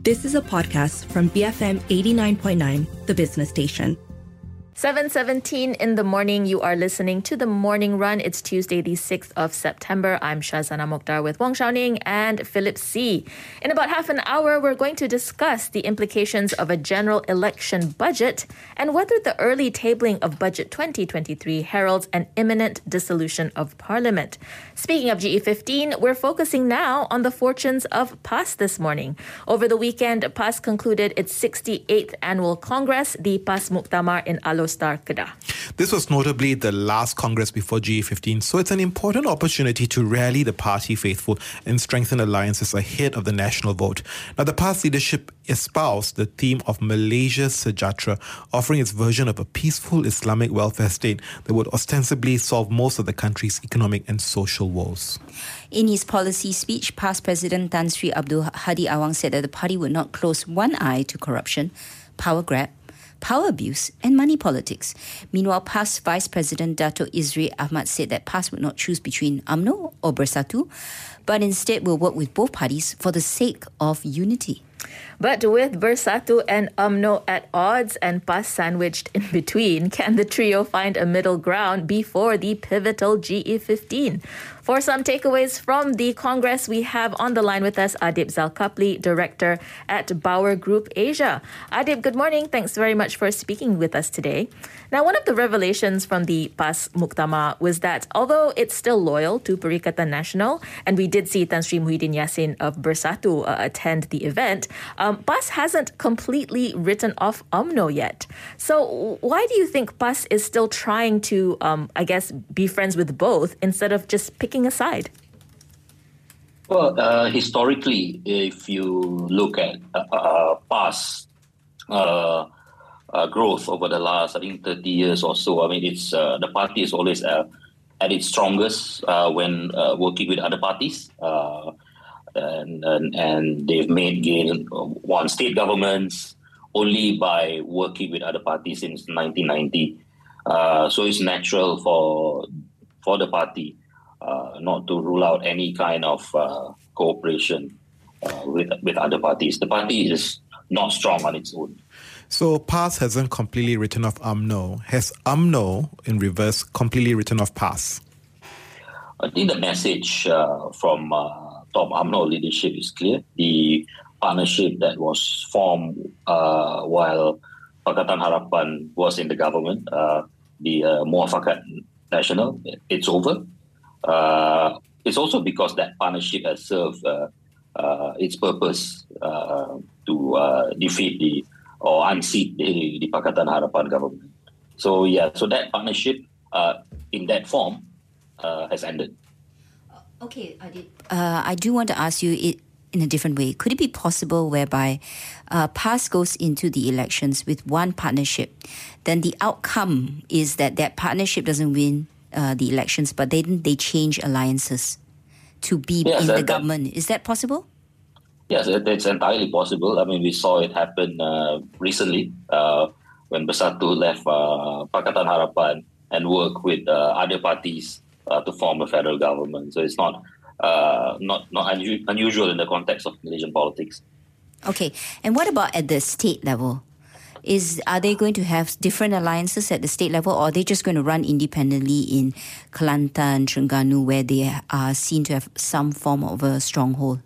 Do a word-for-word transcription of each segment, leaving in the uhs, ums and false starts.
This is a podcast from B F M eighty-nine point nine, the business station. seven seventeen in the morning, you are listening to The Morning Run. It's Tuesday, the sixth of September. I'm Shazana Mokhtar with Wong Xiaoning and Philip C. In about half an hour, we're going to discuss the implications of a general election budget and whether the early tabling of Budget twenty twenty-three heralds an imminent dissolution of Parliament. Speaking of G E fifteen, we're focusing now on the fortunes of P A S this morning. Over the weekend, P A S concluded its sixty-eighth annual Congress, the P A S Muktamar in Alor Kedah. This was notably the last Congress before G E fifteen, so it's an important opportunity to rally the party faithful and strengthen alliances ahead of the national vote. Now, the P A S leadership espoused the theme of Malaysia's Sejahtera, offering its version of a peaceful Islamic welfare state that would ostensibly solve most of the country's economic and social woes. In his policy speech, P A S President Tan Sri Abdul Hadi Awang said that the party would not close one eye to corruption, power grab, power abuse and money politics. Meanwhile, P A S Vice President Dato' Izri Ahmad said that P A S would not choose between UMNO or Bersatu, but instead will work with both parties for the sake of unity. But with Bersatu and UMNO at odds and P A S sandwiched in between, can the trio find a middle ground before the pivotal G E fifteen? For some takeaways from the Congress, we have on the line with us Adib Zalkapli, Director at Bauer Group Asia. Adib, good morning. Thanks very much for speaking with us today. Now, one of the revelations from the P A S Muktamar was that although it's still loyal to Perikatan Nasional, and we did see Tan Sri Muhyiddin Yassin of Bersatu uh, attend the event, um, P A S hasn't completely written off UMNO yet. So why do you think P A S is still trying to, um, I guess, be friends with both instead of just picking a side? Well, uh, historically, if you look at uh, uh, P A S uh, uh, growth over the last, I think, thirty years or so, I mean, it's uh, the party is always uh, at its strongest uh, when uh, working with other parties. Uh, and, and and they've made gain won state governments only by working with other parties since nineteen ninety. Uh, so it's natural for for the party uh, not to rule out any kind of uh, cooperation uh, with with other parties. The party is not strong on its own. So P A S hasn't completely written off UMNO. Has UMNO, in reverse, completely written off P A S? I think the message uh, from uh, top UMNO leadership is clear. The partnership that was formed uh, while Pakatan Harapan was in the government, uh, the uh, Muafakat Nasional, it's over. Uh, it's also because that partnership has served uh, uh, its purpose uh, to uh, defeat the or unseat the, the Pakatan Harapan government. So yeah, so that partnership uh, in that form uh, has ended. Okay, I did. Uh, I do want to ask you it in a different way. Could it be possible whereby uh, P A S goes into the elections with one partnership, then the outcome is that that partnership doesn't win uh, the elections, but then they change alliances to be yes, in that, the government? Is that possible? Yes, it's entirely possible. I mean, we saw it happen uh, recently uh, when Bersatu left uh, Pakatan Harapan and worked with uh, other parties uh, to form a federal government. So it's not uh, not not unu- unusual in the context of Malaysian politics. Okay, and what about at the state level? Is are they going to have different alliances at the state level, or are they just going to run independently in Kelantan, Terengganu, where they are seen to have some form of a stronghold?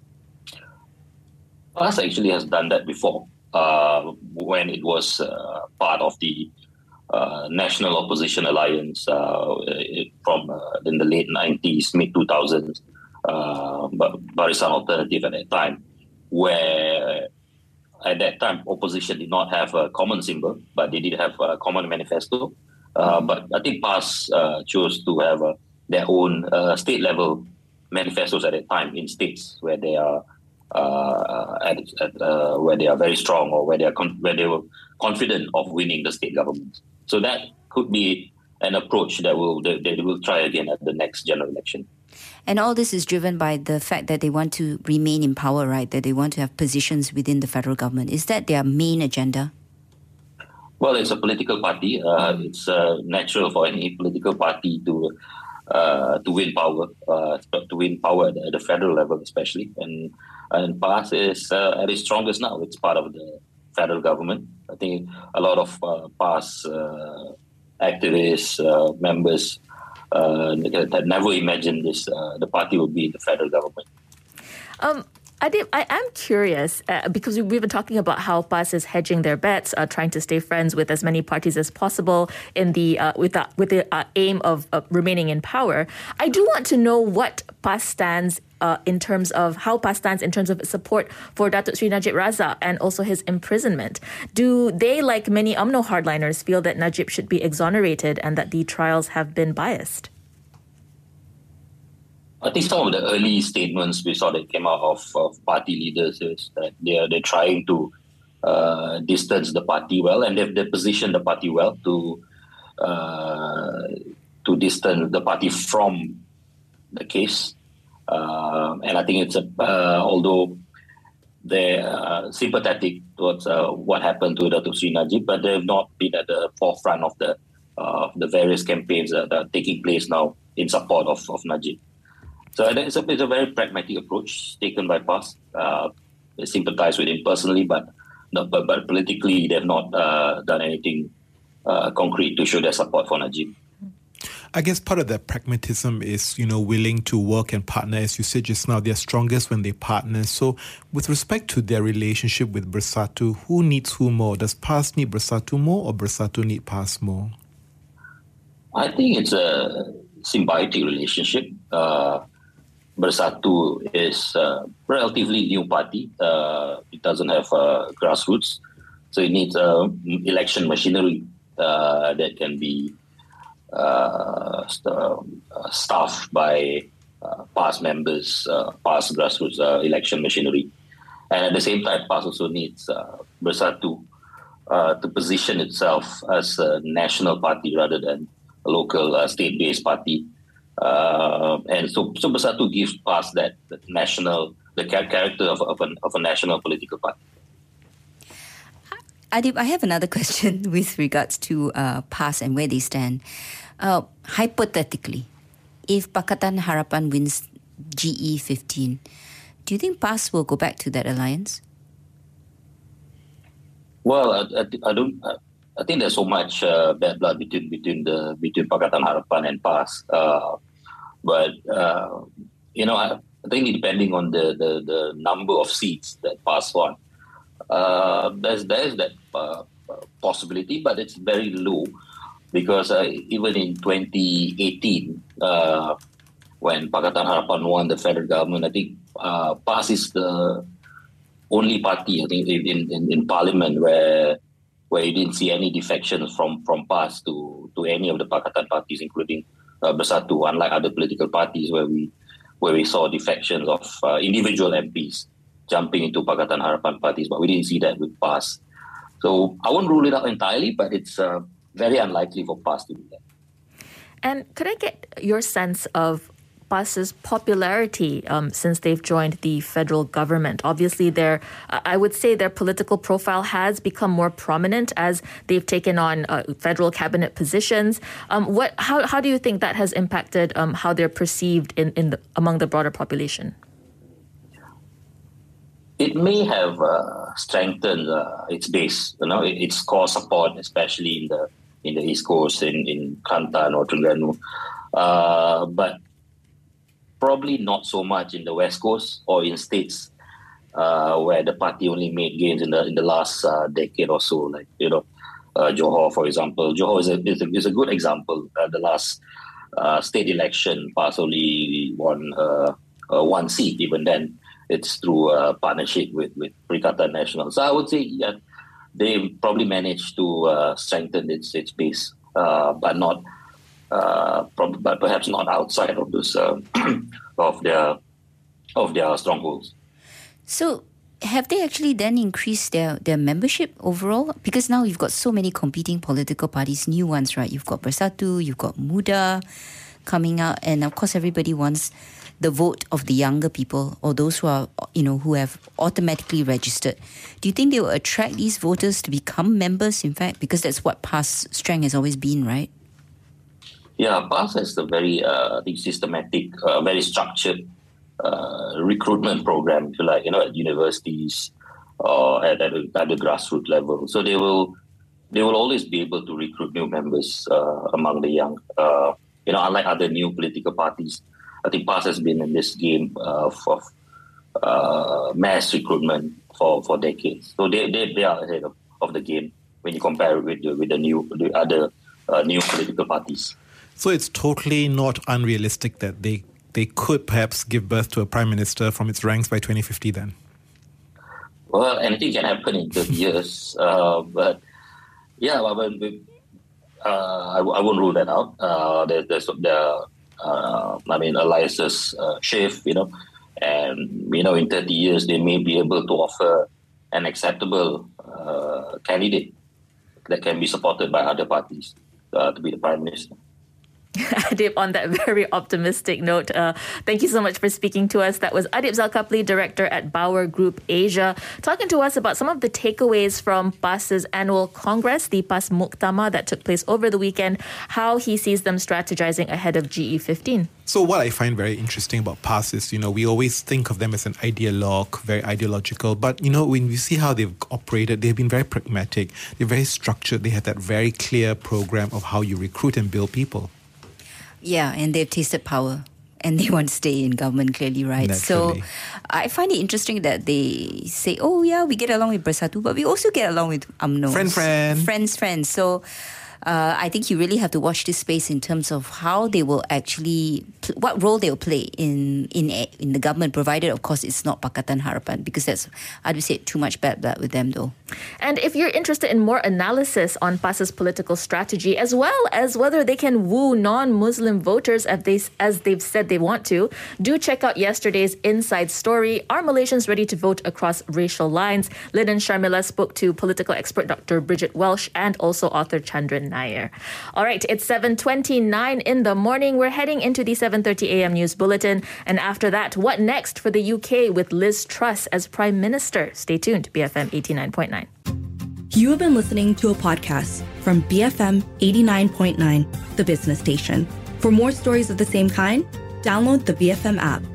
P A S actually has done that before uh, when it was uh, part of the uh, National Opposition Alliance uh, it, from uh, in the late nineties, mid two thousands, uh, Barisan Alternative at that time, where at that time opposition did not have a common symbol, but they did have a common manifesto. Uh, but I think P A S uh, chose to have uh, their own uh, state-level manifestos at that time in states where they are uh, at, at uh, where they are very strong or where they are con- where they were confident of winning the state government. So that could be an approach that will they, they will try again at the next general election. And all this is driven by the fact that they want to remain in power, right? That they want to have positions within the federal government. Is that their main agenda? Well, it's a political party. Uh, it's uh, natural for any political party to uh, to win power, uh, to win power at the, at the federal level, especially. And and PAS is uh, at its strongest now. It's part of the federal government. I think a lot of uh, PAS uh, activists, uh, members, uh, had never imagined this. Uh, the party would be in the federal government. Um. Adib, I am curious uh, because we've been talking about how PAS is hedging their bets, uh, trying to stay friends with as many parties as possible in the uh, with the with the uh, aim of uh, remaining in power. I do want to know what PAS stands uh, in terms of how PAS stands in terms of its support for Datuk Seri Najib Razak and also his imprisonment. Do they, like many U M N O hardliners, feel that Najib should be exonerated and that the trials have been biased? I think some of the early statements we saw that came out of, of party leaders is that they're, they're trying to uh, distance the party well, and they've, they've positioned the party well to uh, to distance the party from the case. Uh, and I think it's a, uh, although they're uh, sympathetic towards uh, what happened to Datuk Seri Najib, but they've not been at the forefront of the uh, the various campaigns that are taking place now in support of, of Najib. So it's a, it's a very pragmatic approach taken by PAS. Uh, they sympathize with him personally, but no, but, but politically they've not uh, done anything uh, concrete to show their support for Najib. I guess part of that pragmatism is, you know, willing to work and partner. As you said just now, they're strongest when they partner. So with respect to their relationship with Bersatu, who needs who more? Does PAS need Bersatu more or Bersatu need PAS more? I think it's a symbiotic relationship. Uh, Bersatu is a relatively new party. Uh, it doesn't have uh, grassroots. So it needs uh, election machinery uh, that can be uh, st- uh, staffed by uh, PAS members, uh, PAS grassroots uh, election machinery. And at the same time, PAS also needs uh, Bersatu uh, to position itself as a national party rather than a local uh, state-based party. Uh, and so, so Bersatu gives PAS that, that national, the character of, of, an, of a national political party. Adib, I have another question with regards to uh, PAS and where they stand. Uh, hypothetically, if Pakatan Harapan wins G E fifteen, do you think PAS will go back to that alliance? Well, I, I, I don't. I think there's so much uh, bad blood between between the between Pakatan Harapan and PAS. Uh, but uh, you know, I, I think depending on the, the, the number of seats that PAS won, uh, there's there's that uh, possibility, but it's very low because uh, even in twenty eighteen, uh, when Pakatan Harapan won the federal government, I think uh, PAS is the only party I think in in, in Parliament where. where you didn't see any defections from, from PAS to, to any of the Pakatan parties, including uh, Bersatu, unlike other political parties where we where we saw defections of uh, individual M Ps jumping into Pakatan Harapan parties, but we didn't see that with PAS. So I won't rule it out entirely, but it's uh, very unlikely for PAS to do that. And could I get your sense of PAS's popularity um, since they've joined the federal government? Obviously, their uh, I would say their political profile has become more prominent as they've taken on uh, federal cabinet positions. Um, what? How, how do you think that has impacted um, how they're perceived in, in the, among the broader population? It may have uh, strengthened uh, its base, you know, its core support, especially in the in the East Coast, in in Kelantan or Terengganu, uh, but probably not so much in the West Coast or in states uh, where the party only made gains in the in the last uh, decade or so, like you know, uh, Johor, for example. Johor is a is a, is a good example. Uh, the last uh, state election, PAS only won uh, uh, one seat. Even then, it's through a partnership with with Perikatan Nasional. So I would say, yeah, they probably managed to uh, strengthen its its base, uh, but not. Uh, but perhaps not outside of those uh, of their of their strongholds. So, have they actually then increased their, their membership overall? Because now you've got so many competing political parties, new ones, right? You've got Bersatu, you've got Muda coming out, and of course everybody wants the vote of the younger people or those who are, you know, who have automatically registered. Do you think they will attract these voters to become members? In fact, because that's what PAS strength has always been, right? Yeah, PAS has a very, uh, I think, systematic, uh, very structured uh, recruitment program, if you like, you know, at universities or at, at, at the grassroots level. So they will they will always be able to recruit new members uh, among the young. Uh, you know, unlike other new political parties, I think PAS has been in this game uh, of uh, mass recruitment for, for decades. So they, they, they are ahead of, of the game when you compare it with the, with the new the other uh, new political parties. So it's totally not unrealistic that they they could perhaps give birth to a prime minister from its ranks by twenty fifty then? Well, anything can happen in thirty years. Uh, but yeah, well, uh, I, I won't rule that out. Uh, there, there's the, uh, I mean, alliances uh, shift, you know, and, you know, in thirty years, they may be able to offer an acceptable uh, candidate that can be supported by other parties uh, to be the prime minister. Adib, on that very optimistic note, uh, thank you so much for speaking to us. That was Adib Zulkifli, director at Bauer Group Asia, talking to us about some of the takeaways from PAS's annual Congress, the PAS Muktamar that took place over the weekend, how he sees them strategizing ahead of G E fifteen. So what I find very interesting about PAS is, you know, we always think of them as an ideologue, very ideological. But, you know, when you see how they've operated, they've been very pragmatic. They're very structured. They have that very clear program of how you recruit and build people. Yeah, and they've tasted power and they want to stay in government, clearly, right? Naturally. So I find it interesting that they say, oh, yeah, we get along with Bersatu, but we also get along with U M N O. Friend, friend. Friends, friends. So uh, I think you really have to watch this space in terms of how they will actually, pl- what role they will play in, in in the government, provided, of course, it's not Pakatan Harapan, because that's, I'd say, too much bad blood with them, though. And if you're interested in more analysis on PAS's political strategy, as well as whether they can woo non-Muslim voters as, they, as they've said they want to, do check out yesterday's Inside Story. Are Malaysians ready to vote across racial lines? Lynn and Sharmila spoke to political expert Doctor Bridget Welsh and also author Chandran Nair. All right, it's seven twenty-nine in the morning. We're heading into the seven thirty a.m. news bulletin. And after that, what next for the U K with Liz Truss as Prime Minister? Stay tuned to B F M eighty-nine point nine. You have been listening to a podcast from B F M eighty-nine point nine, the business station. For more stories of the same kind, download the B F M app.